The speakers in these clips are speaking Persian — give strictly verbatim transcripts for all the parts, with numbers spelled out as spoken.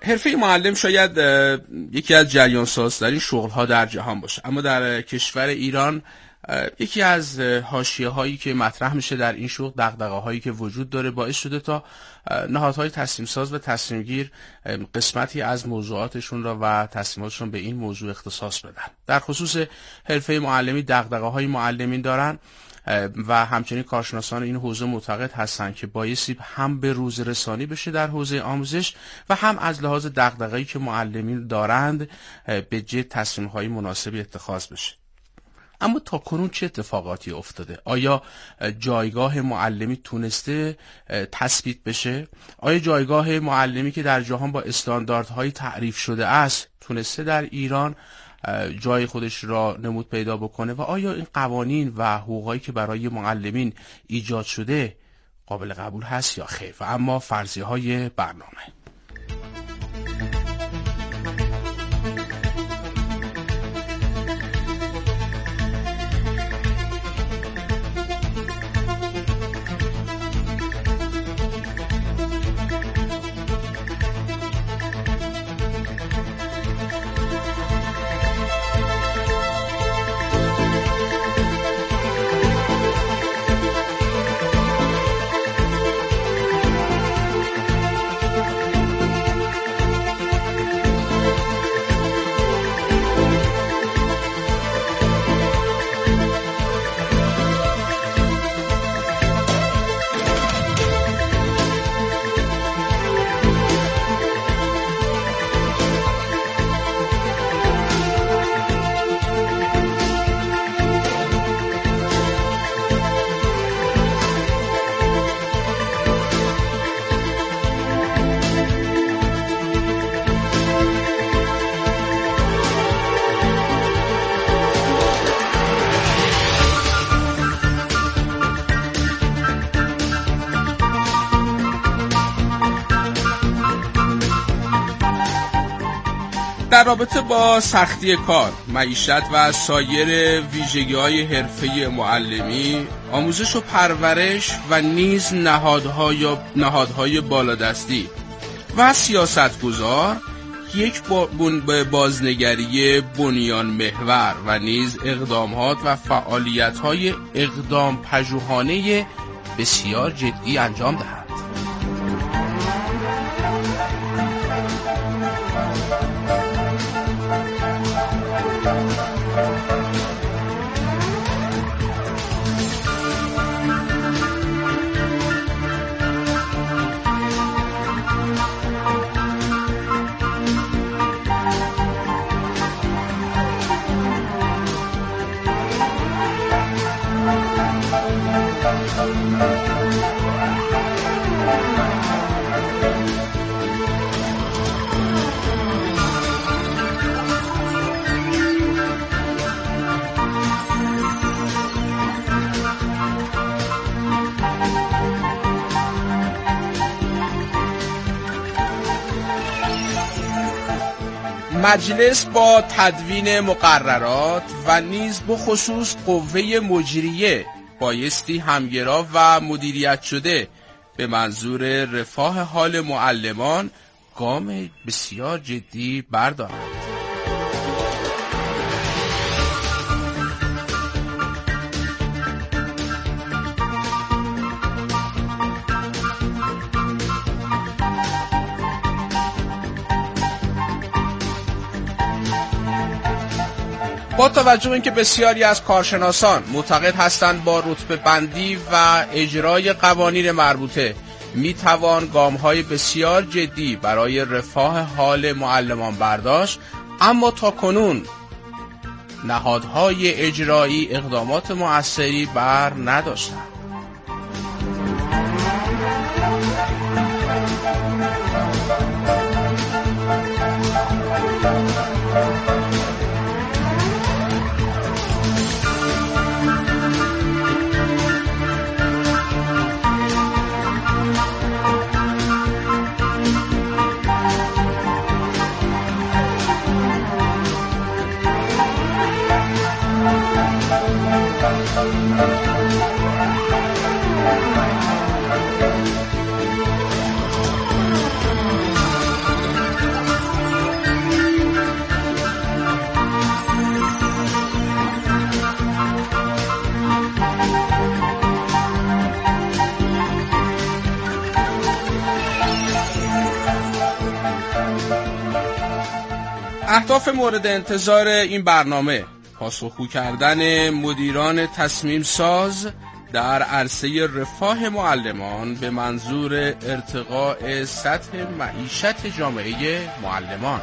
حرفه معلم شاید یکی از جریان سازترین شغل‌ها در جهان باشه، اما در کشور ایران یکی از حاشیه‌هایی که مطرح میشه در این شغل، دغدغه‌هایی که وجود داره، باعث شده تا نهادهای تصمیم ساز و تصمیم گیر قسمتی از موضوعاتشون را و تصمیماتشون به این موضوع اختصاص بدن. در خصوص حرفه معلمی دغدغه‌های معلمین دارن و همچنین کارشناسان این حوزه معتقد هستند که بایستی هم به روز رسانی بشه در حوزه آموزش و هم از لحاظ دغدغه‌ای که معلمین دارند به جد تصمیم‌های مناسبی اتخاذ بشه. اما تا کنون چه اتفاقاتی افتاده؟ آیا جایگاه معلمی تونسته تثبیت بشه؟ آیا جایگاه معلمی که در جهان با استانداردهای تعریف شده است تونسته در ایران جای خودش را نمود پیدا بکنه و آیا این قوانین و حقوقایی که برای معلمین ایجاد شده قابل قبول هست یا خیر؟ و اما فرضیه های برنامه. در رابطه با سختی کار، معیشت و سایر ویژگی‌های حرفه معلمی، آموزش و پرورش و نیز نهادهای یا نهادهای بالادستی و سیاستگزار یک بازنگری بنیان محور و نیز اقدامات و فعالیت‌های اقدام پژوهانه بسیار جدی انجام دهند. مجلس با تدوین مقررات و نیز به خصوص قوه مجریه بایستی همگرا و مدیریت شده به منظور رفاه حال معلمان گام بسیار جدی بردارند. با توجه به اینکه بسیاری از کارشناسان معتقد هستند با رتبه بندی و اجرای قوانین مربوطه میتوان گام‌های بسیار جدی برای رفاه حال معلمان برداشت، اما تا کنون نهادهای اجرایی اقدامات مؤثری بر نداشتند. اهداف مورد انتظار این برنامه: پاسخگو کردن مدیران تصمیم ساز در عرصه رفاه معلمان به منظور ارتقاء سطح معیشت جامعه معلمان.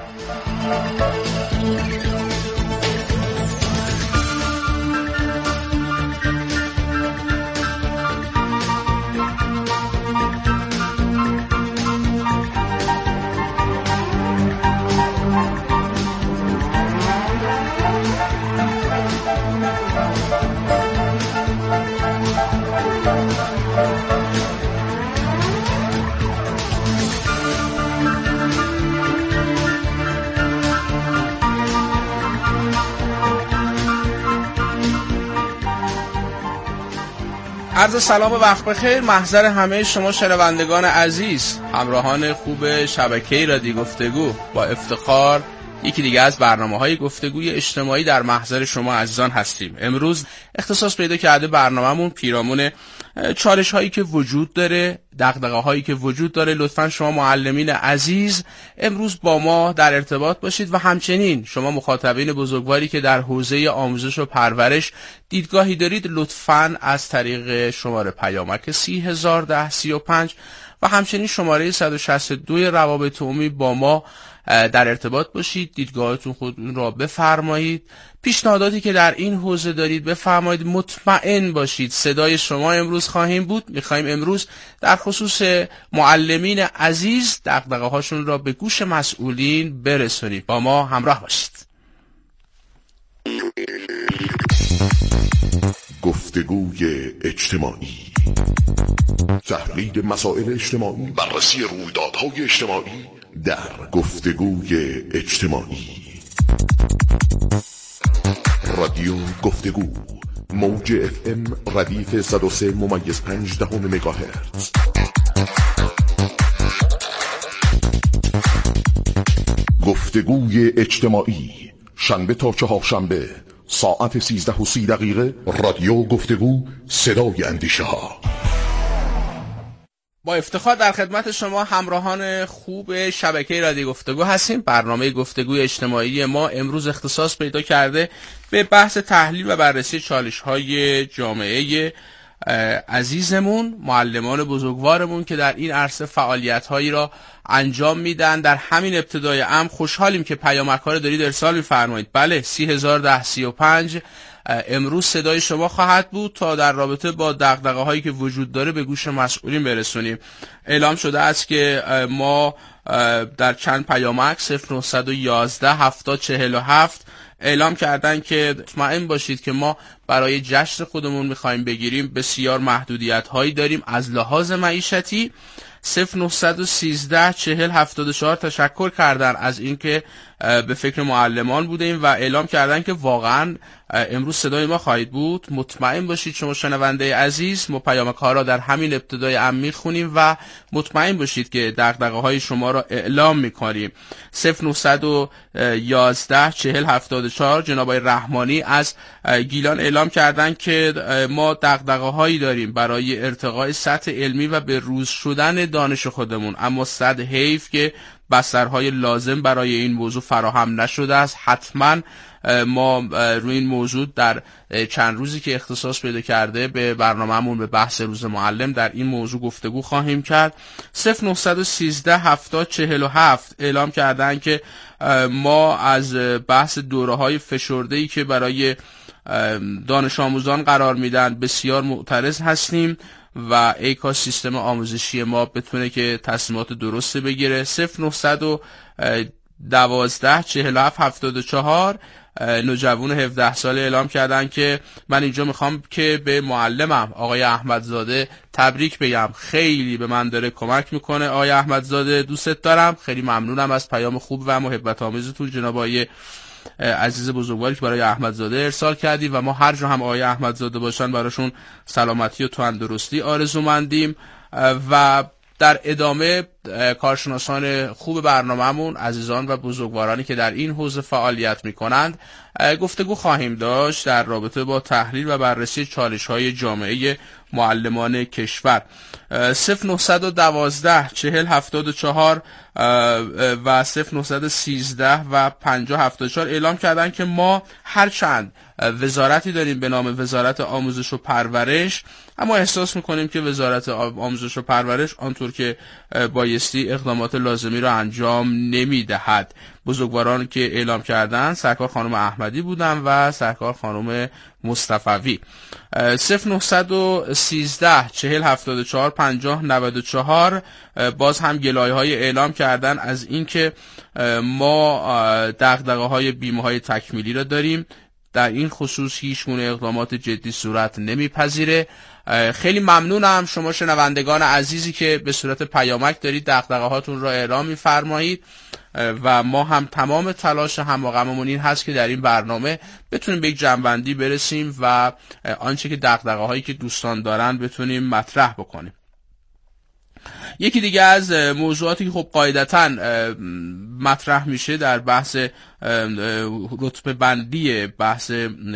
عرض سلام و وقت بخیر محضر همه شما شنوندگان عزیز، همراهان خوب شبکه رادیو گفتگو. با افتخار یکی دیگه از برنامه‌های گفتگوی اجتماعی در محضر شما عزیزان هستیم. امروز اختصاص پیدا کرده برنامه‌مون پیرامون چالش هایی که وجود داره، دغدغه هایی که وجود داره. لطفاً شما معلمین عزیز امروز با ما در ارتباط باشید و همچنین شما مخاطبین بزرگواری که در حوزه آموزش و پرورش دیدگاهی دارید، لطفاً از طریق شماره پیامک سی هزار ده سی و پنج و همچنین شماره صد و شصت و دو روابط عمومی با ما در ارتباط باشید، دیدگاهتون خودتون را بفرمایید، پیشنهاداتی که در این حوزه دارید بفرمایید. مطمئن باشید صدای شما امروز خواهیم بود. میخوایم امروز در خصوص معلمین عزیز دغدغه هاشون را به گوش مسئولین برسونید. با ما همراه باشید. گفتگوی اجتماعی، تحلیل مسائل اجتماعی، بررسی رویدادهای اجتماعی در گفتگوی اجتماعی. رادیو گفتگو، موج اف ام ردیف صد و سه ممیز پنج دهم مگاهرتز. گفتگوی اجتماعی، شنبه تا چهارشنبه ساعت سیزده و سی دقیقه. رادیو گفتگو، صدای اندیشه ها. با افتخار در خدمت شما همراهان خوب شبکه رادیو گفتگو هستیم. برنامه گفتگوی اجتماعی ما امروز اختصاص پیدا کرده به بحث تحلیل و بررسی چالش‌های جامعه عزیزمون، معلمان بزرگوارمون که در این عرصه فعالیت‌هایی را انجام میدن. در همین ابتدای امر خوشحالیم که پیامک‌ها رو دارید ارسال می‌فرمایید. بله، سی هزار ده سی و پنج امروز صدای شما خواهد بود تا در رابطه با دغدغه هایی که وجود داره به گوش مسئولین برسونیم. اعلام شده است که ما در چند پیامک صفر نه یک یک هفتاد چهل و هفت اعلام کردن که مطمئن باشید که ما برای جشن خودمون میخوایم بگیریم بسیار محدودیت هایی داریم از لحاظ معیشتی. صفر نه یک سه چهل هفتاد و چهار تشکر کردن از اینکه به فکر معلمان بودیم و اعلام کردن که واقعا امروز صدای ما خواهید بود. مطمئن باشید شما شنونده عزیز، ما پیامک ها را در همین ابتدای امر میخونیم و مطمئن باشید که دغدغه های شما را اعلام میکنیم. صفر نه یک یک چهل هفتاد و چهار جناب آقای رحمانی از گیلان اعلام کردن که ما دغدغه هایی داریم برای ارتقاء سطح علمی و به روز شدن دانش خودمون، اما صد حیف که بسترهای لازم برای این موضوع فراهم نشده است. حتما ما روی این موضوع در چند روزی که اختصاص پیدا کرده به برنامه‌مون به بحث روز معلم در این موضوع گفتگو خواهیم کرد. صفر نه یک سه هفتاد چهل و هفت اعلام کردن که ما از بحث دوره‌های فشرده‌ای که برای دانش آموزان قرار میدن بسیار معترض هستیم و ای کاش سیستم آموزشی ما بتونه که تصمیمات درست بگیره. صفر نه دوازده چهل و هفت هفتاد و چهار نوجوان هفده ساله اعلام کردن که من اینجا میخوام که به معلمم آقای احمدزاده تبریک بگم، خیلی به من داره کمک میکنه. آقای احمدزاده دوستت دارم، خیلی ممنونم از پیام خوب و محبت آمیزتون جناب آقای عزیز بزرگواری که برای احمدزاده ارسال کردی و ما هر جا هم آقای احمدزاده باشن براشون سلامتی و تندرستی آرزومندیم. و در ادامه کارشناسان خوب برنامه‌مون، عزیزان و بزرگوارانی که در این حوزه فعالیت می‌کنند گفتگو خواهیم داشت در رابطه با تحلیل و بررسی چالش‌های جامعه معلمان کشور. صفر نهصد و دوازده چهل هفتاد و چهار و صفر نهصد و سیزده و پنجاه هفتاد و چهار اعلام کردن که ما هرچند وزارتی داریم به نام وزارت آموزش و پرورش، اما احساس میکنیم که وزارت آموزش و پرورش آنطور که بایستی اقدامات لازمی را انجام نمیدهد. بزرگواران که اعلام کردن سرکار خانم احمدی بودن و سرکار خانم مصطفوی. صفر نهصد و سیزده چهل هفتاد و چهار پنجاه نود و چهار باز هم گلایه های اعلام کردن از اینکه ما دغدغه های بیمه های تکمیلی را داریم، در این خصوص هیچ گونه اقدامات جدی صورت نمیپذیره. خیلی ممنونم شما شنوندگان عزیزی که به صورت پیامک دارید دغدغه هاتون را اعلام می‌فرمایید و ما هم تمام تلاش هم و غممون این هست که در این برنامه بتونیم به یک جمع‌بندی برسیم و آنچه که دغدغه هایی که دوستان دارن بتونیم مطرح بکنیم. یکی دیگه از موضوعاتی که خب قاعدتاً مطرح میشه در بحث رتبه بندی بحث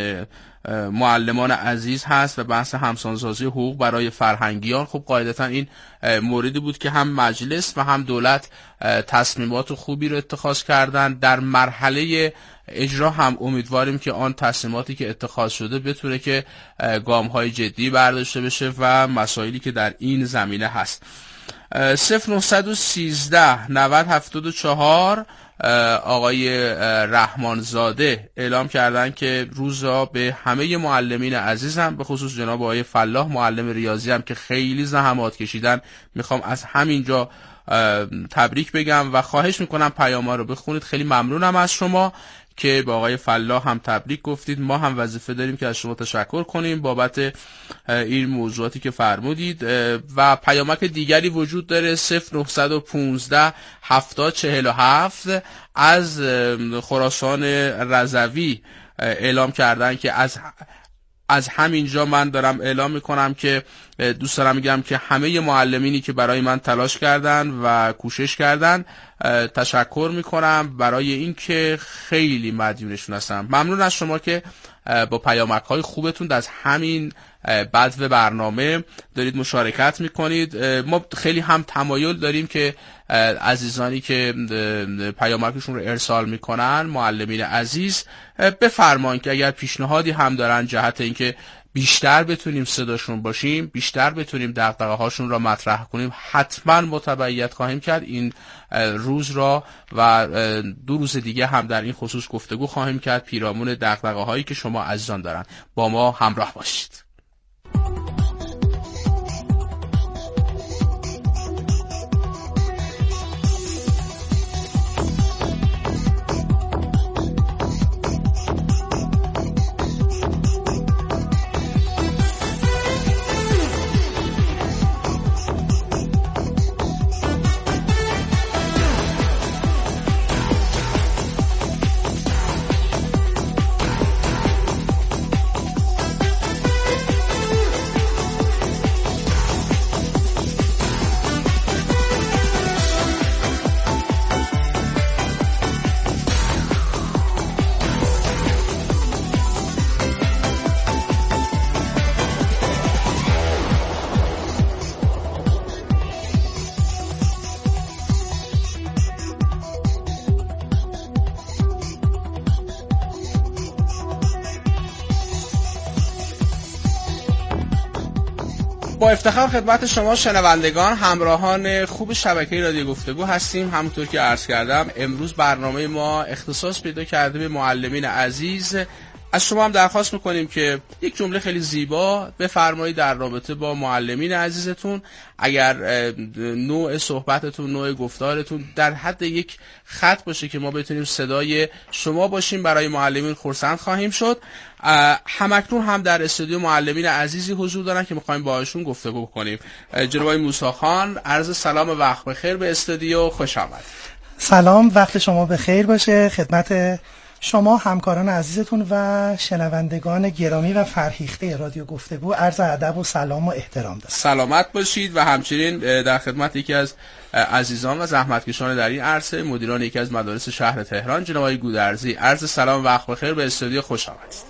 معلمان عزیز هست و بحث همسانسازی حقوق برای فرهنگیان. خب قاعدتاً این موردی بود که هم مجلس و هم دولت تصمیمات خوبی رو اتخاذ کردن. در مرحله اجرا هم امیدواریم که آن تصمیماتی که اتخاذ شده بتونه که گام‌های جدی برداشته بشه و مسائلی که در این زمینه هست. صفر نهصد و سیزده نود هفتاد و چهار آقای رحمانزاده اعلام کردن که روزا به همه معلمین عزیزم، به خصوص جناب آقای فلاح معلم ریاضی هم که خیلی زحمات کشیدن، میخوام از همینجا تبریک بگم و خواهش میکنم پیام‌ها رو بخونید. خیلی ممنونم از شما که با آقای فلاح هم تبریک گفتید. ما هم وظیفه داریم که از شما تشکر کنیم بابت این موضوعاتی که فرمودید. و پیامک دیگری وجود داره صفر نهصد و پانزده هفتاد چهل و هفت از خراسان رضوی اعلام کردن که از از همینجا من دارم اعلام میکنم که دوست دارم میگم که همه معلمینی که برای من تلاش کردن و کوشش کردن تشکر میکنم برای اینکه خیلی مدیونشون هستم. ممنون از شما که با پیامک های خوبتون از همین بدو برنامه دارید مشارکت میکنید. ما خیلی هم تمایل داریم که عزیزانی که پیامکشون رو ارسال میکنن، معلمین عزیز، بفرمایید که اگر پیشنهادی هم دارن جهت اینکه بیشتر بتونیم صداشون باشیم، بیشتر بتونیم دغدغه هاشون را مطرح کنیم، حتما متبعیت خواهیم کرد این روز را و دو روز دیگه هم در این خصوص گفتگو خواهیم کرد پیرامون دغدغه هایی که شما عزیزان دارن. با ما همراه باشید. با افتخار خدمت شما شنوندگان همراهان خوب شبکه رادیو گفتگو هستیم. همونطور که عرض کردم امروز برنامه ما اختصاص پیدا کرده به معلمین عزیز. از شما هم درخواست میکنیم که یک جمله خیلی زیبا بفرمایید در رابطه با معلمین عزیزتون. اگر نوع صحبتتون، نوع گفتارتون در حد یک خط باشه که ما بتونیم صدای شما باشیم، برای معلمین خرسند خواهیم شد. همکنون هم در استودیو معلمین عزیزی حضور دارن که میخوایم باهاشون گفتگو کنیم. جناب آقای موسی خان، عرض سلام و وقت بخیر به استودیو، خوش آمد. سلام، وقت شما بخیر باشه خدمت شما همکاران عزیزتون و شنوندگان گرامی و فرهیخته رادیو گفتگو. عرض ادب و سلام و احترام دارم. سلامت باشید و همچنین در خدمت یکی از عزیزان و زحمتکشان در این عرصه، مدیران یکی از مدارس شهر تهران، جناب آقای گودرزی. عرض سلام و وقت بخیر به استودیو، خوش آمدید.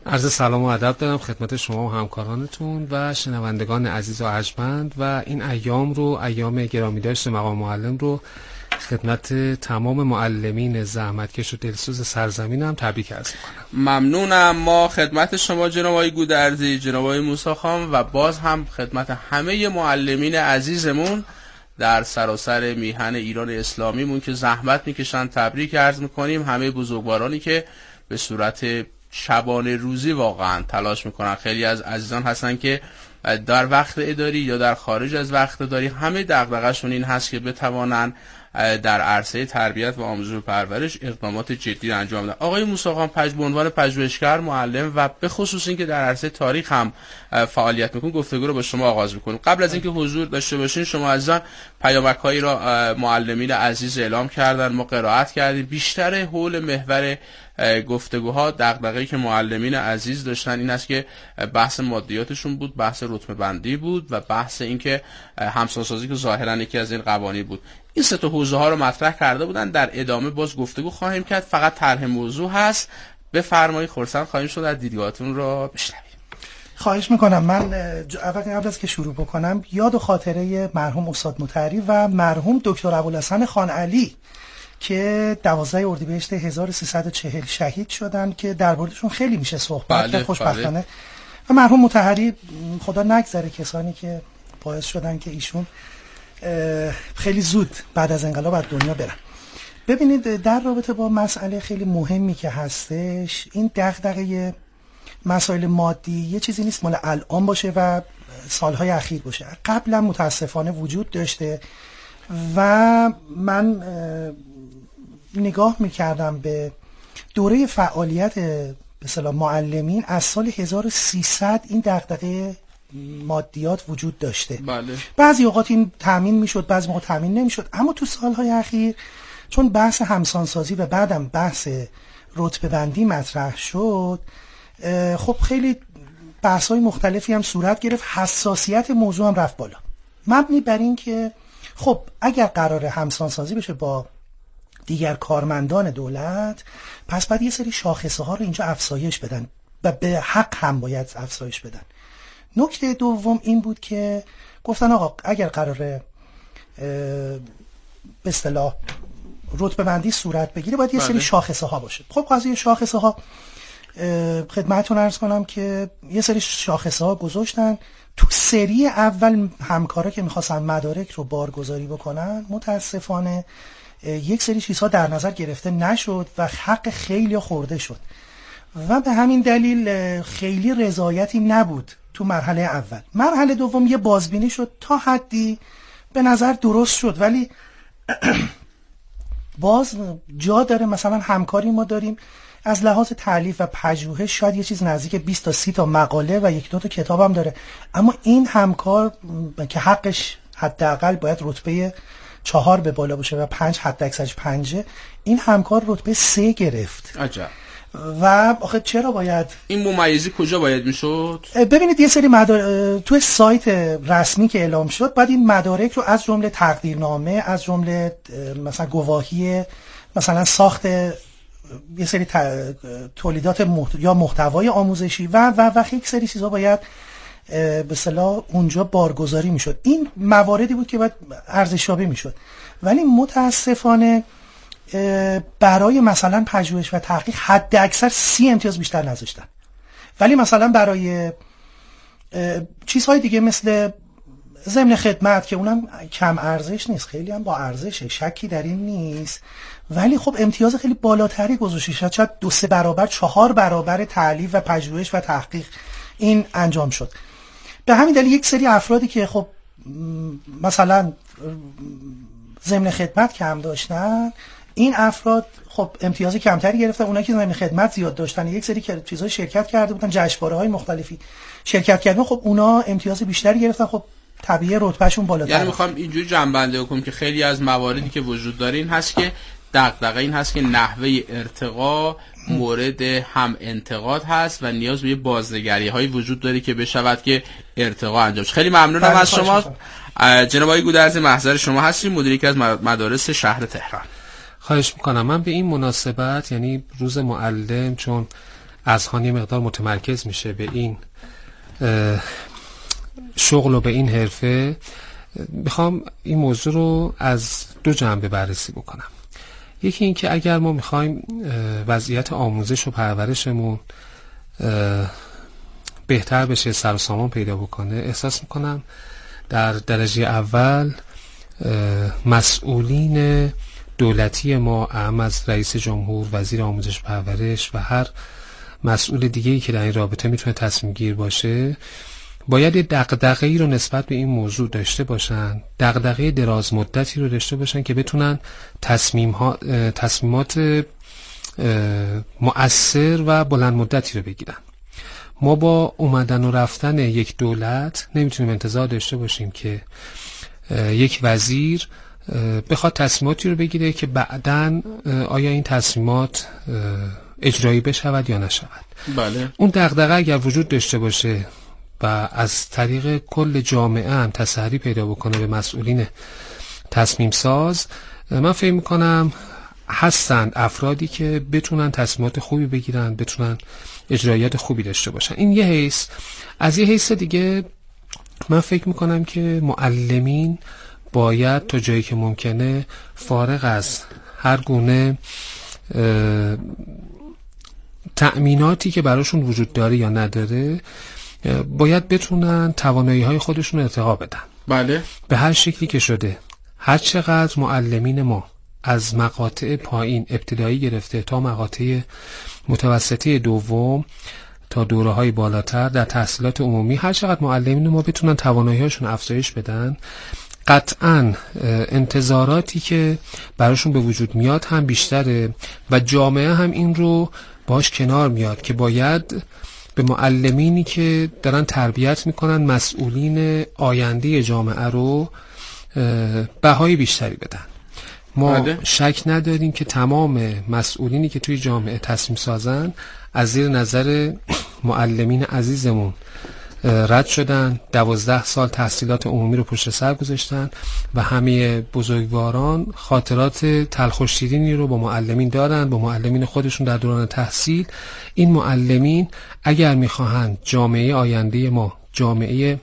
عرض سلام و ادب دارم خدمت شما و همکارانتون و شنوندگان عزیز و ارجمند و این ایام رو، ایام گرامی داشت مقام معلم رو خدمت تمام معلمین زحمتکش و دلسوز سرزمینم تبریک عرض می‌کنم. ممنونم. ما خدمت شما جناب آقای گودرزی، جناب آقای موسی خان و باز هم خدمت همه معلمین عزیزمون در سراسر میهن ایران اسلامیمون که زحمت میکشن تبریک عرض میکنیم. همه بزرگوارانی که به صورت شبانه روزی واقعا تلاش میکنن. خیلی از عزیزان هستن که در وقت اداری یا در خارج از وقت اداری همه دغدغه‌شون این هست که بتوانن در عرصه تربیت و آموزش و پرورش اقدامات جدی انجام بدن. آقای موسی خان پژ به عنوان پژوهشگر، معلم و به خصوص اینکه در عرصه تاریخ هم فعالیت میکنن، گفتگو رو با شما آغاز میکنیم. قبل از اینکه حضور داشته باشین، شما عزیزان پیامک‌هایی را معلمین عزیز اعلام کردن، ما قرائت کردیم. بیشتر حول محور گفتگوها دغدغه‌ای که معلمین عزیز داشتن این است که بحث مادیاتشون بود، بحث رتبه بندی بود و بحث اینکه همسانسازی که ظاهرا یکی از این قوانین بود. این سه تا حوزه ها رو مطرح کرده بودن. در ادامه باز گفتگو خواهیم کرد. فقط طرح موضوع هست. بفرمایید، خرسند خواهیم شد از دیدگاهتون رو بشنویم. خواهش میکنم. من اول قبل از که شروع بکنم یاد و خاطره مرحوم استاد مطهری و مرحوم دکتر ابوالحسن خان علی که دوازده اردیبهشت هزار و سیصد و چهل شهید شدن که در موردشون خیلی میشه صحبت کرد. خوشبختانه بله. و مرحوم مطهری خدا نگذره کسانی که باعث شدن که ایشون خیلی زود بعد از انقلاب از دنیا برن. ببینید، در رابطه با مسئله خیلی مهمی که هستش، این دغدغه مسائل مادی یه چیزی نیست مال الان باشه و سالهای اخیر باشه. قبلا متاسفانه وجود داشته و من نگاه میکردم به دوره فعالیت به اصطلاح معلمین از سال هزار و سیصد این دغدغه مادیات وجود داشته. بله. بعضی اوقات این تامین میشد، بعضی موقع تامین نمیشد، اما تو سالهای اخیر چون بحث همسانسازی و بعدم بحث رتبه بندی مطرح شد، خب خیلی بحث‌های مختلفی هم صورت گرفت، حساسیت موضوع هم رفت بالا، مبنی بر این که خب اگر قرار همسانسازی بشه با دیگر کارمندان دولت، پس باید یه سری شاخصه ها رو اینجا افزایش بدن و به حق هم باید افزایش بدن. نکته دوم این بود که گفتن آقا اگر قراره به اصطلاح رتبه بندی صورت بگیره باید یه سری شاخصه ها باشه. خب قضیه شاخصه ها خدمتتون عرض کنم که یه سری شاخصه ها گذاشتن. تو سری اول همکارا که میخواستن مدارک رو بارگذاری بکنن، متاسفانه یک سری چیزها در نظر گرفته نشد و حق خیلی خورده شد و به همین دلیل خیلی رضایتی نبود تو مرحله اول. مرحله دوم یه بازبینی شد، تا حدی به نظر درست شد، ولی باز جا داره. مثلا همکاری ما داریم از لحاظ تالیف و پژوهش شاید یه چیز نزدیک بیست تا سی تا مقاله و یک دو تا کتاب هم داره، اما این همکار که حقش حداقل باید رتبه چهار به بالا باشه و پنج حد اکثرش پنجه، این همکار رتبه سه گرفت. عجب. و آخه چرا باید این ممیزی کجا باید میشد؟ ببینید یه سری مدارک توی سایت رسمی که اعلام شد، بعد این مدارک رو از جمله تقدیرنامه، از جمله مثلا گواهی مثلا ساخت یه سری تولیدات محت... یا محتوای آموزشی و و و یک سری چیزا باید به اصطلاح اونجا بارگذاری میشد. این مواردی بود که باید ارزشیابی میشد، ولی متاسفانه برای مثلا پژوهش و تحقیق حد اکثر سی امتیاز بیشتر نذاشتن، ولی مثلا برای چیزهای دیگه مثل ضمن خدمت که اونم کم ارزش نیست، خیلی هم با ارزشه، شکی در این نیست، ولی خب امتیاز خیلی بالاتری گذاشته شد، شاید دو سه برابر چهار برابر تالیف و پژوهش و تحقیق این انجام شد. به همین دلیل یک سری افرادی که خب مثلا ضمن خدمت کم داشتن، این افراد خب امتیاز کمتری گرفتن. اونایی که ضمن خدمت زیاد داشتن، یک سری که چیزای شرکت کرده بودن، جشنواره‌های مختلفی شرکت کردن، خب اونا امتیاز بیشتری گرفتن، خب طبیعی رتبهشون بالاتر. یعنی میخوام اینجوری جمع‌بندی کنم که خیلی از مواردی که وجود داره این هست که دغدغه این هست که نحوه ارتقا مورد هم انتقاد هست و نیاز به بازنگری های وجود داره که بشود که ارتقا انجام شد. خیلی ممنونم از شما جناب آقای گودرزی. محضر شما هستیم، مدیر یکی از مدارس شهر تهران. خواهش میکنم. من به این مناسبت، یعنی روز معلم، چون اذهان یه مقدار متمرکز میشه به این شغل و به این حرفه، میخوام این موضوع رو از دو جنبه بررسی بکنم. یکی این که اگر ما میخوایم وضعیت آموزش و پرورشمون بهتر بشه، سر و سامان پیدا بکنه، احساس میکنم در درجه اول مسئولین دولتی ما، اهم از رئیس جمهور، وزیر آموزش پرورش و هر مسئول دیگه‌ای که در این رابطه میتونه تصمیم گیر باشه، باید یه دغدغه‌ای رو نسبت به این موضوع داشته باشن، دغدغه دراز مدتی رو داشته باشن که بتونن تصمیم ها، تصمیمات مؤثر و بلند مدتی رو بگیرن. ما با اومدن و رفتن یک دولت نمیتونیم انتظار داشته باشیم که یک وزیر بخواد تصمیماتی رو بگیره که بعداً آیا این تصمیمات اجرایی بشود یا نشود. بله. اون دغدغه اگر وجود داشته باشه و از طریق کل جامعه هم تسری پیدا بکنه به مسئولین تصمیم ساز، من فکر میکنم هستند افرادی که بتونن تصمیمات خوبی بگیرن، بتونن اجرایات خوبی داشته باشن. این یه حیث. از یه حیث دیگه من فکر میکنم که معلمین باید تا جایی که ممکنه فارغ از هر گونه تأمیناتی که براشون وجود داره یا نداره، باید بتونن توانایی های خودشون ارتقا بدن. بله. به هر شکلی که شده. هر چقدر معلمین ما از مقاطع پایین ابتدایی گرفته تا مقاطع متوسطه دوم تا دوره های بالاتر در تحصیلات عمومی، هر چقدر معلمین ما بتونن توانایی هاشون افزایش بدن، قطعاً انتظاراتی که براشون به وجود میاد هم بیشتره و جامعه هم این رو باش کنار میاد که باید به معلمینی که دارن تربیت میکنن، مسئولین آینده جامعه رو بهای بیشتری بدن. ما بله. شک نداریم که تمام مسئولینی که توی جامعه تصمیم سازن از زیر نظر معلمین عزیزمون رد شدن، دوازده سال تحصیلات عمومی رو پشت سر گذاشتن و همه بزرگواران خاطرات تلخ و شیرینی رو با معلمین دارن، با معلمین خودشون در دوران تحصیل. این معلمین اگر میخواهند جامعه آینده ما جامعه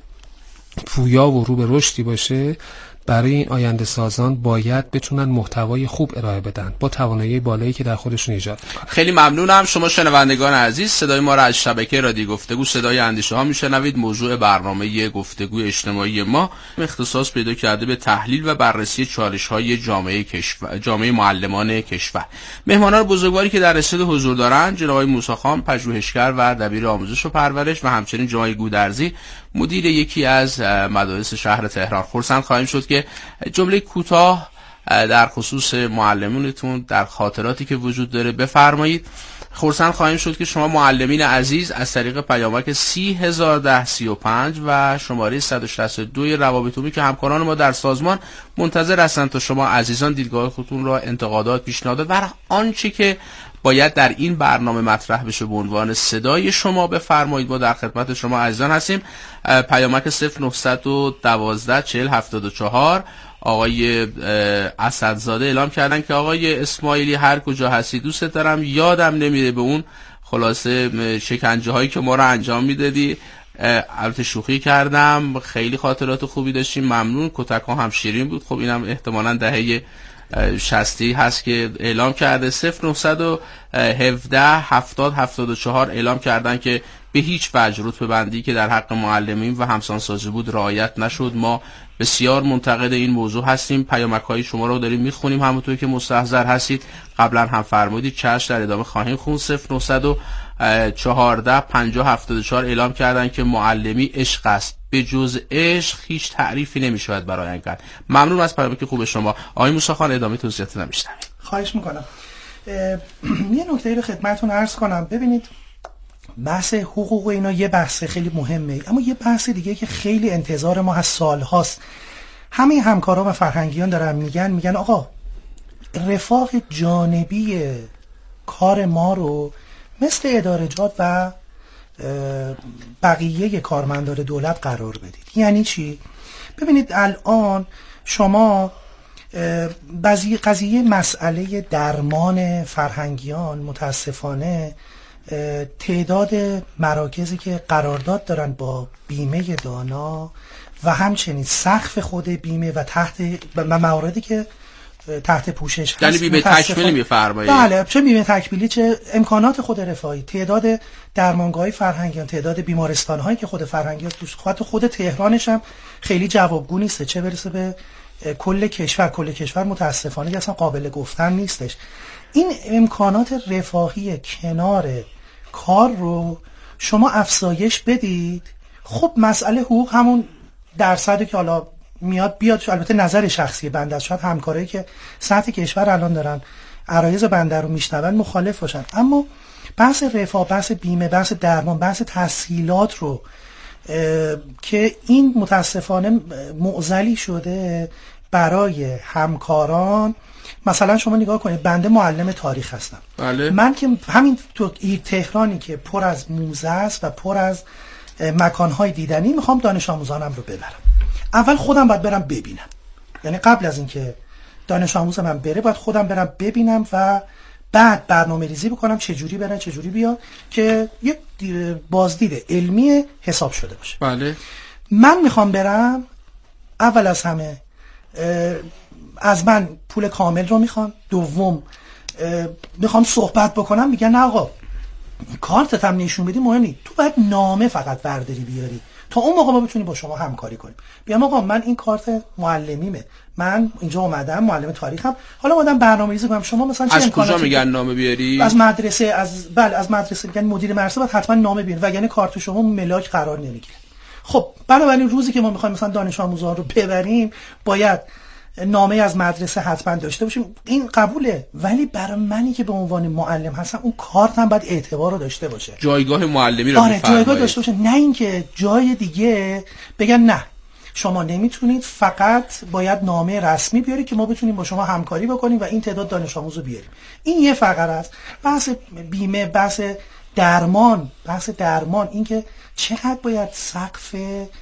پویا و رو به رشدی باشه، برای این آینده سازان باید بتونن محتوای خوب ارائه بدن با توانایی بالایی که در خودشون ایجاد میکنن. خیلی ممنونم. شما شنوندگان عزیز صدای ما را از شبکه رادیو گفتگو صدای اندیشه ها میشنوید. موضوع برنامه گفتگو اجتماعی ما اختصاص پیدا کرده به تحلیل و بررسی چالش های جامعه کشور، جامعه معلمان کشور. مهمانان بزرگواری که در استودیو حضور دارند جناب آقای موسی خان، پژوهشگر و دبیر آموزش و پرورش، و همچنین جناب آقای گودرزی، مدیر یکی از مدارس شهر تهران. خرسند خواهیم شد که جمله کوتاه در خصوص معلمینتون در خاطراتی که وجود داره بفرمایید. خرسند خواهیم شد که شما معلمین عزیز از طریق پیامک سی هزار و ده سی و پنج و شماره صد و شصت و دو روابط عمومی که همکاران ما در سازمان منتظر هستند تا شما عزیزان دیدگاه خودتون را، انتقادات، پیشنهادات و آنچه که باید در این برنامه مطرح بشه به عنوان صدای شما بفرمایید. ما در خدمت شما عزیزان هستیم. پیامک صفر نهصد و دوازده چهل هفتاد و چهار. آقای اسدزاده اعلام کردن که آقای اسماعیلی هر کجا هستی دوست دارم، یادم نمیره به اون خلاصه شکنجه هایی که ما رو انجام میدادی. البته شوخی کردم، خیلی خاطرات خوبی داشتیم، ممنون. کتک ها هم شیرین بود. خب اینم احتمالاً دهه شصتی هست که اعلام کرده. صفر نهصد و هفده هفتاد هفتاد و چهار اعلام کردن که به هیچ وجه رتبه بندی که در حق معلمین و همسانسازی بود رعایت نشد. ما بسیار منتقد این موضوع هستیم. پیامک های شما رو داریم میخونیم همونطور که مستحضر هستید. قبلا هم فرمودید، چشم در ادامه خواهیم خون. صفر نهصد و چهارده پنجاه هفتاد و چهار اعلام کردن که معلمی عشق است، به جز عشق هیچ تعریفی نمیشود برای آن کرد. ممنون از پیامک خوب شما. آقای موسی خان ادامه توضیحاتتون میشنویم. خواهش میکنم. یه نکته رو خدمتتون عرض کنم. ببینید، بحث حقوق و اینا یه بحث خیلی مهمه، اما یه بحث دیگه که خیلی انتظار ما از سال هاست، همه همکاران و فرهنگیان دارن میگن میگن آقا رفاه جانبی کار ما رو مثل ادارجات و بقیه کارمندان دولت قرار بدید. یعنی چی؟ ببینید الان شما قضیه قضیه مسئله درمان فرهنگیان متاسفانه تعداد مراکزی که قرارداد دارن با بیمه دانا و همچنین سقف خود بیمه و تحت و مواردی که تحت پوشش هست، یعنی بیمه تکمیلی می‌فرمایید؟ بله، چه بیمه تکمیلی چه امکانات خود رفاهی، تعداد درمانگاه‌های فرهنگیان، تعداد بیمارستان‌هایی که خود فرهنگیان توش، خود خود تهرانش هم خیلی جوابگو نیست، چه برسه به کل کشور. کل کشور متاسفانه اصلا قابل گفتن نیستش. این امکانات رفاهی کنار کار رو شما افزایش بدید، خب مسئله حقوق همون درصدی که حالا میاد بیاد، البته نظر شخصی بنده است، شاید همکارایی که سطح کشور الان دارن عرایض بنده رو میشنون مخالف باشن، اما بحث رفاه، بحث بیمه، بحث درمان، بحث تسهیلات رو که این متاسفانه معضلی شده برای همکاران. مثلا شما نگاه کنید، بنده معلم تاریخ هستم. بله. من که همین تو تهرانی که پر از موزه است و پر از مکانهای دیدنی، میخوام دانش آموزانم رو ببرم. اول خودم باید برم ببینم، یعنی قبل از اینکه دانش آموزم من بره باید خودم برم ببینم و بعد برنامه ریزی بکنم چجوری برن چجوری بیان که یک بازدید علمی حساب شده باشه. بله. من میخوام برم، اول از همه از من پول کامل رو میخوام. دوم میخوام صحبت بکنم، میگن نه آقا کارتت هم نشون بدی مهم نیست، تو باید نامه فقط برداری بیاری، تا اون موقع ما بتونیم با شما همکاری کنیم. بیام آقا من این کارت معلمیمه، من اینجا اومدم معلم تاریخم، حالا اومدم برنامه‌ریزی کنم، شما مثلا چه امکاناتی؟ از کجا میگن نامه بیاری؟ از مدرسه، از بله از مدرسه میگن مدیر مدرسه باید حتما نامه بیاری، وگرنه کارت شما ملاک قرار نمیگیره. خب بنابراین روزی که ما میخوایم مثلا دانش آموزان رو ببریم باید نامه از مدرسه حتما داشته باشیم. این قبوله، ولی برای منی که به عنوان معلم هستم اون کارت هم باید اعتبار رو داشته باشه، جایگاه معلمی رو آره جایگاه داشته باشه، نه اینکه جای دیگه بگن نه شما نمیتونید، فقط باید نامه رسمی بیاری که ما بتونیم با شما همکاری بکنیم و این تعداد دانش آموز رو بیاریم. این یه فقره است. بحث بیمه، بحث درمان، بحث درمان این که چقدر باید سقف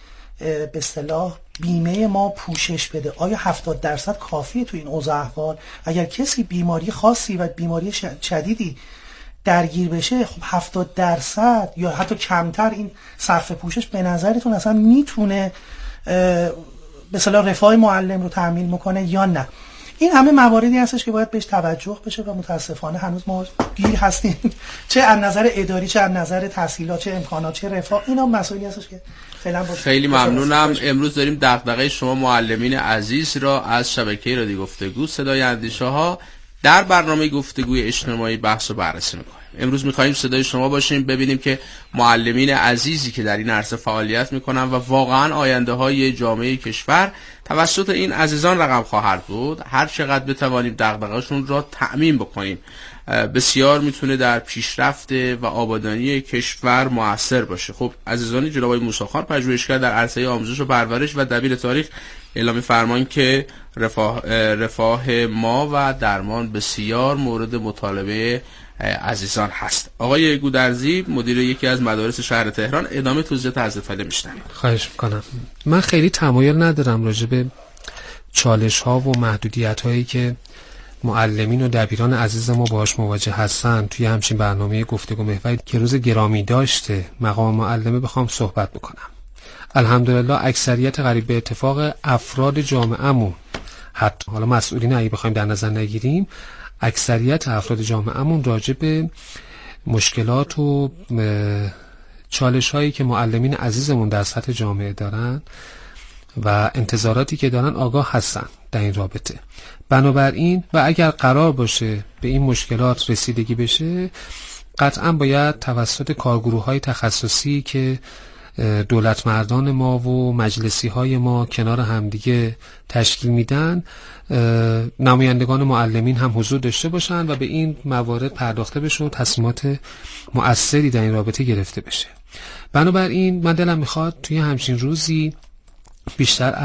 به اصطلاح بیمه ما پوشش بده. آیا هفتاد درصد کافیه تو این اوضاع احوال؟ اگر کسی بیماری خاصی و بیماری شدیدی درگیر بشه، خب هفتاد درصد یا حتی کمتر این سقف پوشش به نظرتون اصلا میتونه به اصطلاح رفاه معلم رو تأمین میکنه یا نه؟ این همه مواردی هستش که باید بهش توجه بشه و متاسفانه هنوز ما گیر هستیم، چه از نظر اداری، چه از نظر تسهیلات، چه امکانات، چه رفاه. اینا مسائلی هستش که فعلا باشه. خیلی ممنونم. امروز داریم دغدغه شما معلمین عزیز را از شبکه رادیو گفتگو صدای اندیشه ها در برنامه گفتگوی اجتماعی بحث و بررسی می‌کنیم. امروز می‌خوایم صدای شما باشیم، ببینیم که معلمین عزیزی که در این عرصه فعالیت می‌کنن و واقعاً آینده‌های جامعه کشور توسط این عزیزان رقم خواهد بود، هر چقدر بتوانیم دغدغه‌شون را تأمین بکنیم بسیار میتونه در پیشرفت و آبادانی کشور مؤثر باشه. خب عزیزان، جناب آقای موسی خان پژوهشگر در عرصه آموزش و پرورش و دبیر تاریخ اعلام فرمان که رفاه, رفاه ما و درمان بسیار مورد مطالبه عزیزان هست. آقای گودرزی مدیر یکی از مدارس شهر تهران، ادامه توضیحات حضرت علی میشنویم. خواهش میکنم. من خیلی تمایل ندارم راجع به چالش ها و محدودیت هایی که معلمین و دبیران عزیز ما باهاش مواجه هستن توی همچین برنامه گفتگو محوری که روز گرامی داشته مقام معلمه بخوام صحبت بکنم. الحمدلله اکثریت قریب به اتفاق افراد جامعه‌مون، حتی حالا مسئولین اگه بخوایم در نظر نگیریم، اکثریت افراد جامعه‌مون راجع به مشکلات و چالش هایی که معلمین عزیزمون در سطح جامعه دارن و انتظاراتی که دارن آگاه هستن در این رابطه. بنابراین و اگر قرار باشه به این مشکلات رسیدگی بشه، قطعا باید توسط کارگروه‌های تخصصی که دولت مردان ما و مجلسی های ما کنار همدیگه تشکیل میدن، نمایندگان معلمین هم حضور داشته باشن و به این موارد پرداخته بشه و تصمیمات مؤثری در این رابطه گرفته بشه. بنابراین من دلم میخواد توی همچین روزی بیشتر